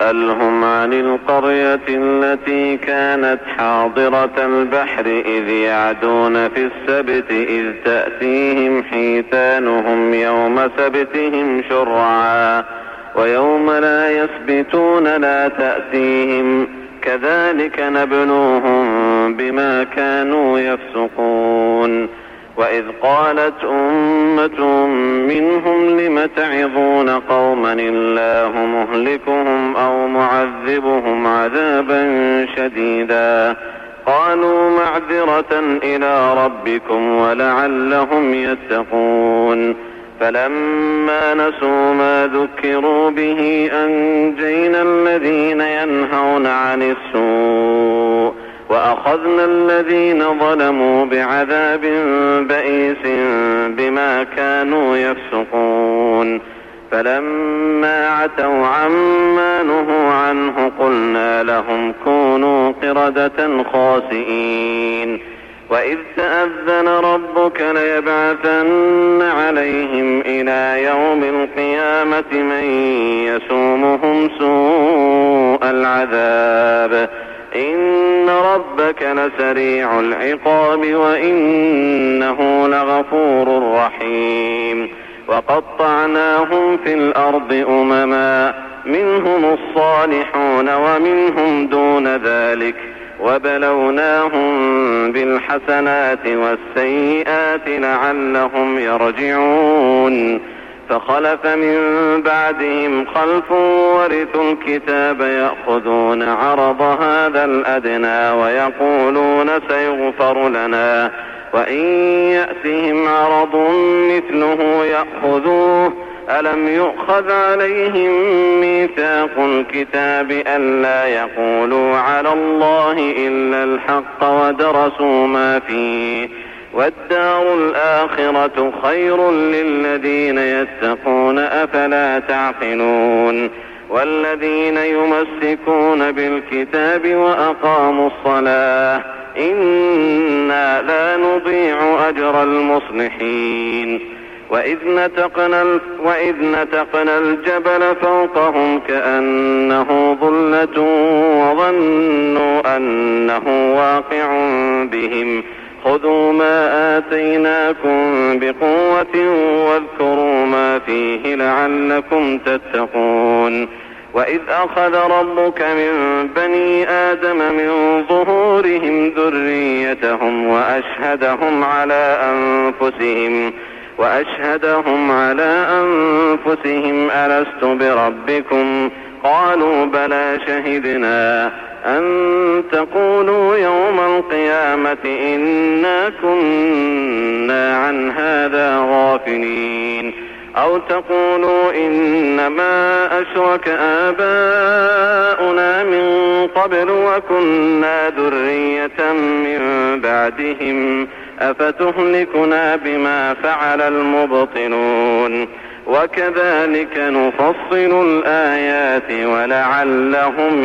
واسألهم عن القرية التي كانت حاضرة البحر إذ يعدون في السبت إذ تأتيهم حيتانهم يوم سبتهم شرعا ويوم لا يسبتون لا تأتيهم كذلك نبلوهم بما كانوا يفسقون. وإذ قالت أمة منهم لم تعظون قوما الله مهلكهم أو معذبهم عذابا شديدا قالوا معذرة إلى ربكم ولعلهم يتقون. فلما نسوا ما ذكروا به أنجينا الذين ينهون عن السوء وأخذنا الذين ظلموا بعذاب بئيس بما كانوا يفسقون. فلما عتوا عما نهوا عنه قلنا لهم كونوا قردة خاسئين. وإذ تأذن ربك ليبعثن عليهم إلى يوم القيامة من يسومهم سوء العذاب إن ربك لسريع العقاب وإنه لغفور رحيم. وقطعناهم في الأرض أمما منهم الصالحون ومنهم دون ذلك وبلوناهم بالحسنات والسيئات لعلهم يرجعون. فخلف من بعدهم خلف ورثوا الكتاب يأخذون عرض هذا الأدنى ويقولون سيغفر لنا وإن يأتهم عرض مثله يأخذوه ألم يؤخذ عليهم ميثاق الكتاب ألا يقولوا على الله إلا الحق ودرسوا ما فيه والدار الآخرة خير للذين يتقون أفلا تعقلون. والذين يمسكون بالكتاب وأقاموا الصلاة إنا لا نضيع أجر المصلحين. وإذ نتقنا الجبل فوقهم كأنه ظلة وظنوا أنه واقع بهم خذوا ما آتيناكم بقوة واذكروا ما فيه لعلكم تتقون. وإذ أخذ ربك من بني آدم من ظهورهم ذريتهم وأشهدهم على أنفسهم ألست بربكم قالوا بلى شهدنا أن تقولوا يوم القيامة إنا كنا عن هذا غافلين أو تقولوا إنما أشرك آباؤنا من قبل وكنا ذرية من بعدهم أفتهلكنا بما فعل المبطلون وكذلك نفصل الآيات ولعلهم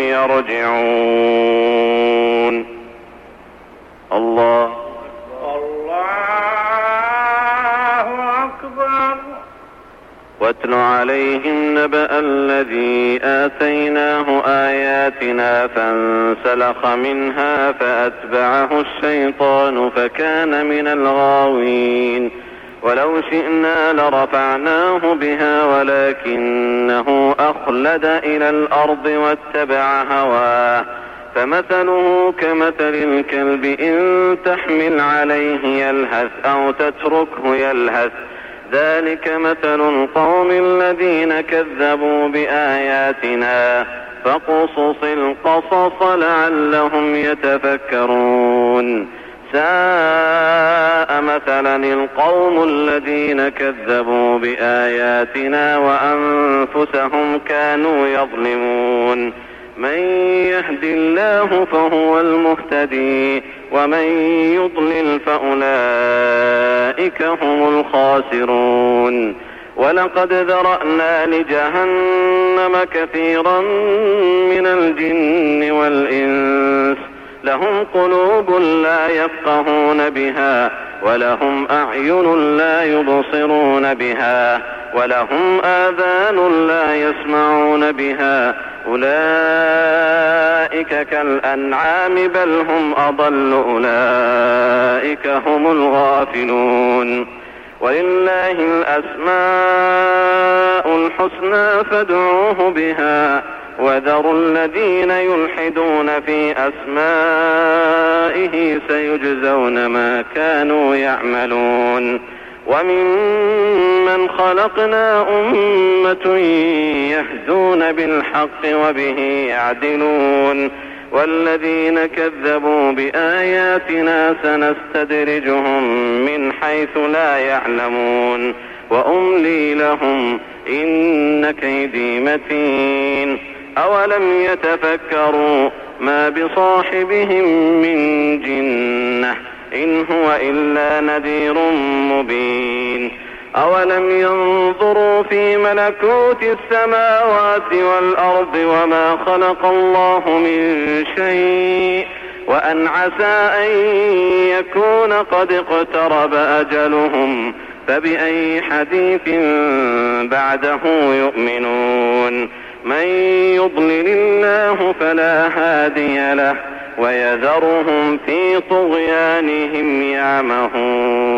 يرجعون. الله أكبر. واتل عليهم نبأ الذي آتيناه آياتنا فانسلخ منها فأتبعه الشيطان فكان من الغاوين ولو شئنا لرفعناه بها ولكنه أخلد إلى الأرض واتبع هواه فمثله كمثل الكلب إن تحمل عليه يلهث أو تتركه يلهث ذلك مثل القوم الذين كذبوا بآياتنا فاقصص القصص لعلهم يتفكرون. ساء مثلا القوم الذين كذبوا بآياتنا وأنفسهم كانوا يظلمون. من يهد الله فهو المهتدي ومن يضلل فأولئك هم الخاسرون. ولقد ذرأنا لجهنم كثيرا من الجن والإنس لهم قلوب لا يفقهون بها ولهم أعين لا يبصرون بها ولهم آذان لا يسمعون بها أولئك كالأنعام بل هم أضل أولئك هم الغافلون ولله الأسماء الحسنى فادعوه بها وذروا الذين يلحدون في أسمائه سيجزون ما كانوا يعملون وممن خلقنا أمة يهدون بالحق وبه يعدلون والذين كذبوا بآياتنا سنستدرجهم من حيث لا يعلمون وأملي لهم إن كيدي متين أولم يتفكروا ما بصاحبهم من جنة إن هو إلا نذير مبين أولم ينظروا في ملكوت السماوات والأرض وما خلق الله من شيء وأن عسى أن يكون قد اقترب أجلهم فبأي حديث بعده يؤمنون من يضلل الله فلا هادي له ويذرهم في طغيانهم يعمهون